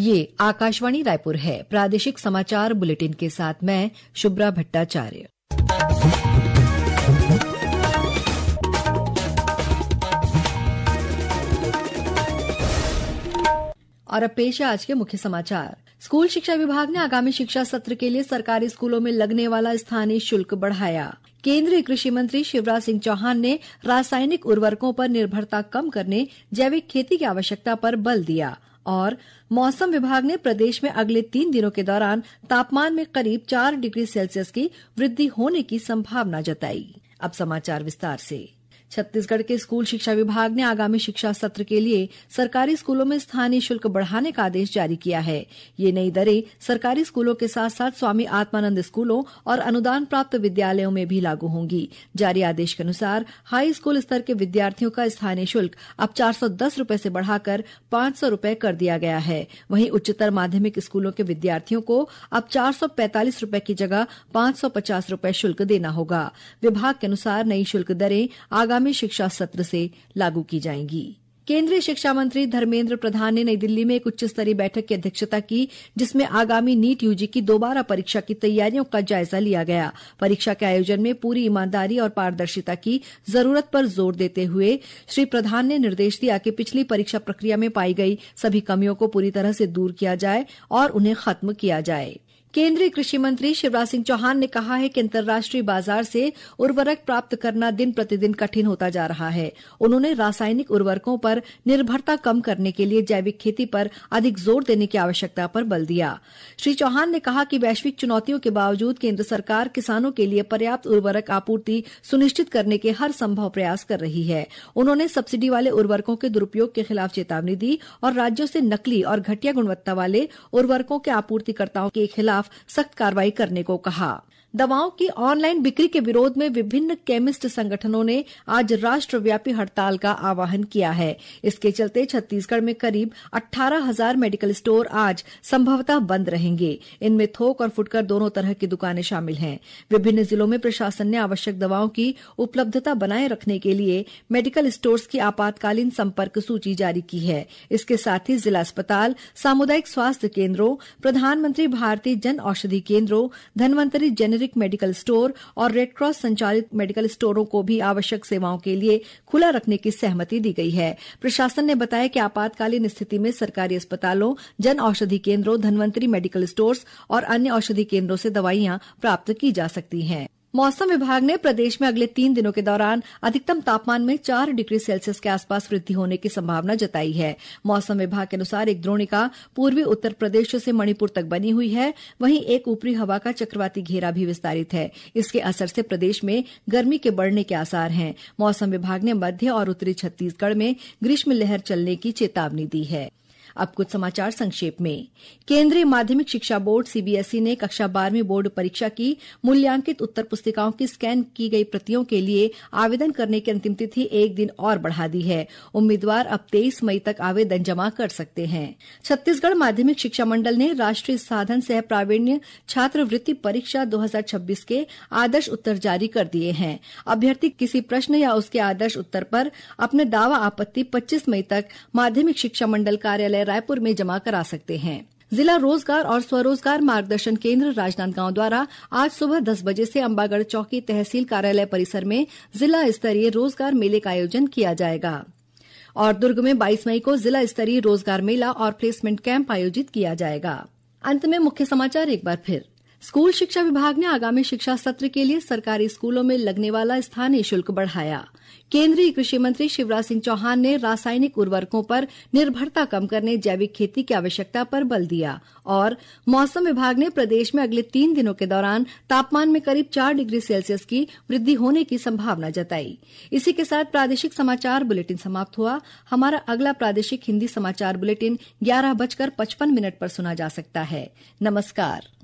ये आकाशवाणी रायपुर है। प्रादेशिक समाचार बुलेटिन के साथ मैं शुभ्रा भट्टाचार्य। और अब पेश है आज के मुख्य समाचार। स्कूल शिक्षा विभाग ने आगामी शिक्षा सत्र के लिए सरकारी स्कूलों में लगने वाला स्थानीय शुल्क बढ़ाया। केंद्रीय कृषि मंत्री शिवराज सिंह चौहान ने रासायनिक उर्वरकों पर निर्भरता कम करने, जैविक खेती की आवश्यकता पर बल दिया। और मौसम विभाग ने प्रदेश में अगले 3 दिनों के दौरान तापमान में करीब 4 डिग्री सेल्सियस की वृद्धि होने की संभावना जताई। अब समाचार विस्तार से। छत्तीसगढ़ के स्कूल शिक्षा विभाग ने आगामी शिक्षा सत्र के लिए सरकारी स्कूलों में स्थानीय शुल्क बढ़ाने का आदेश जारी किया है। ये नई दरें सरकारी स्कूलों के साथ साथ स्वामी आत्मानंद स्कूलों और अनुदान प्राप्त विद्यालयों में भी लागू होंगी। जारी आदेश के अनुसार हाई स्कूल स्तर के विद्यार्थियों का स्थानीय शुल्क अब 410 रूपये से बढ़ाकर 500 रूपये कर दिया गया है। वहीं उच्चतर माध्यमिक स्कूलों के विद्यार्थियों को अब 445 रूपये की जगह 550 रूपये शुल्क देना होगा। विभाग के अनुसार नई शुल्क दरें आगामी शिक्षा सत्र से लागू की जाएंगी। केंद्रीय शिक्षा मंत्री धर्मेंद्र प्रधान ने नई दिल्ली में एक उच्च स्तरीय बैठक की अध्यक्षता की, जिसमें आगामी नीट यूजी की दोबारा परीक्षा की तैयारियों का जायजा लिया गया। परीक्षा के आयोजन में पूरी ईमानदारी और पारदर्शिता की जरूरत पर जोर देते हुए श्री प्रधान ने निर्देश दिया कि पिछली परीक्षा प्रक्रिया में पाई गई सभी कमियों को पूरी तरह से दूर किया जाए और उन्हें खत्म किया जाए। केंद्रीय कृषि मंत्री शिवराज सिंह चौहान ने कहा है कि अंतर्राष्ट्रीय बाजार से उर्वरक प्राप्त करना दिन प्रतिदिन कठिन होता जा रहा है। उन्होंने रासायनिक उर्वरकों पर निर्भरता कम करने के लिए जैविक खेती पर अधिक जोर देने की आवश्यकता पर बल दिया। श्री चौहान ने कहा कि वैश्विक चुनौतियों के बावजूद केंद्र सरकार किसानों के लिए पर्याप्त उर्वरक आपूर्ति सुनिश्चित करने के हर संभव प्रयास कर रही है। उन्होंने सब्सिडी वाले उर्वरकों के दुरुपयोग के खिलाफ चेतावनी दी और राज्यों से नकली और घटिया गुणवत्ता वाले उर्वरकों के आपूर्तिकर्ताओं के खिलाफ सख्त कार्रवाई करने को कहा। दवाओं की ऑनलाइन बिक्री के विरोध में विभिन्न केमिस्ट संगठनों ने आज राष्ट्रव्यापी हड़ताल का आह्वान किया है। इसके चलते छत्तीसगढ़ में करीब 18,000 मेडिकल स्टोर आज संभवतः बंद रहेंगे। इनमें थोक और फुटकर दोनों तरह की दुकानें शामिल हैं। विभिन्न जिलों में प्रशासन ने आवश्यक दवाओं की उपलब्धता बनाए रखने के लिए मेडिकल स्टोर्स की आपातकालीन संपर्क सूची जारी की है। इसके साथ ही जिला अस्पताल, सामुदायिक स्वास्थ्य केंद्रों, प्रधानमंत्री भारतीय जन औषधि केंद्रों, धनवंतरी जेनेरिक मेडिकल स्टोर और रेडक्रॉस संचालित मेडिकल स्टोरों को भी आवश्यक सेवाओं के लिए खुला रखने की सहमति दी गई है। प्रशासन ने बताया कि आपातकालीन स्थिति में सरकारी अस्पतालों, जन औषधि केंद्रों, धनवंतरी मेडिकल स्टोर्स और अन्य औषधि केंद्रों से दवाइयां प्राप्त की जा सकती हैं। मौसम विभाग ने प्रदेश में अगले 3 दिनों के दौरान अधिकतम तापमान में 4 डिग्री सेल्सियस के आसपास वृद्धि होने की संभावना जताई है। मौसम विभाग के अनुसार एक द्रोणिका पूर्वी उत्तर प्रदेश से मणिपुर तक बनी हुई है। वहीं एक ऊपरी हवा का चक्रवाती घेरा भी विस्तारित है। इसके असर से प्रदेश में गर्मी के बढ़ने के आसार हैं। मौसम विभाग ने मध्य और उत्तरी छत्तीसगढ़ में ग्रीष्म लहर चलने की चेतावनी दी है। अब कुछ समाचार संक्षेप में। केंद्रीय माध्यमिक शिक्षा बोर्ड सीबीएसई ने कक्षा 12वीं बोर्ड परीक्षा की मूल्यांकित उत्तर पुस्तिकाओं की स्कैन की गई प्रतियों के लिए आवेदन करने की अंतिम तिथि 1 दिन और बढ़ा दी है। उम्मीदवार अब 23 मई तक आवेदन जमा कर सकते हैं। छत्तीसगढ़ माध्यमिक शिक्षा मंडल ने राष्ट्रीय साधन सह प्रावीण्य छात्रवृत्ति परीक्षा 2026 के आदर्श उत्तर जारी कर दिए हैं। अभ्यर्थी किसी प्रश्न या उसके आदर्श उत्तर पर अपने दावा आपत्ति 25 मई तक माध्यमिक शिक्षा मंडल कार्यालय रायपुर में जमा करा सकते हैं। जिला रोजगार और स्वरोजगार मार्गदर्शन केंद्र राजनांदगांव द्वारा आज सुबह 10 बजे से अंबागढ़ चौकी तहसील कार्यालय परिसर में जिला स्तरीय रोजगार मेले का आयोजन किया जाएगा। और दुर्ग में 22 मई को जिला स्तरीय रोजगार मेला और प्लेसमेंट कैंप आयोजित किया जाएगा। अंत में मुख्य समाचार एक बार फिर। स्कूल शिक्षा विभाग ने आगामी शिक्षा सत्र के लिए सरकारी स्कूलों में लगने वाला स्थानीय शुल्क बढ़ाया। केंद्रीय कृषि मंत्री शिवराज सिंह चौहान ने रासायनिक उर्वरकों पर निर्भरता कम करने, जैविक खेती की आवश्यकता पर बल दिया। और मौसम विभाग ने प्रदेश में अगले 3 दिनों के दौरान तापमान में करीब 4 डिग्री सेल्सियस की वृद्धि होने की संभावना जताई। इसी के साथ प्रादेशिक समाचार बुलेटिन समाप्त हुआ। हमारा अगला प्रादेशिक हिंदी समाचार बुलेटिन 11:55 पर सुना जा सकता है। नमस्कार।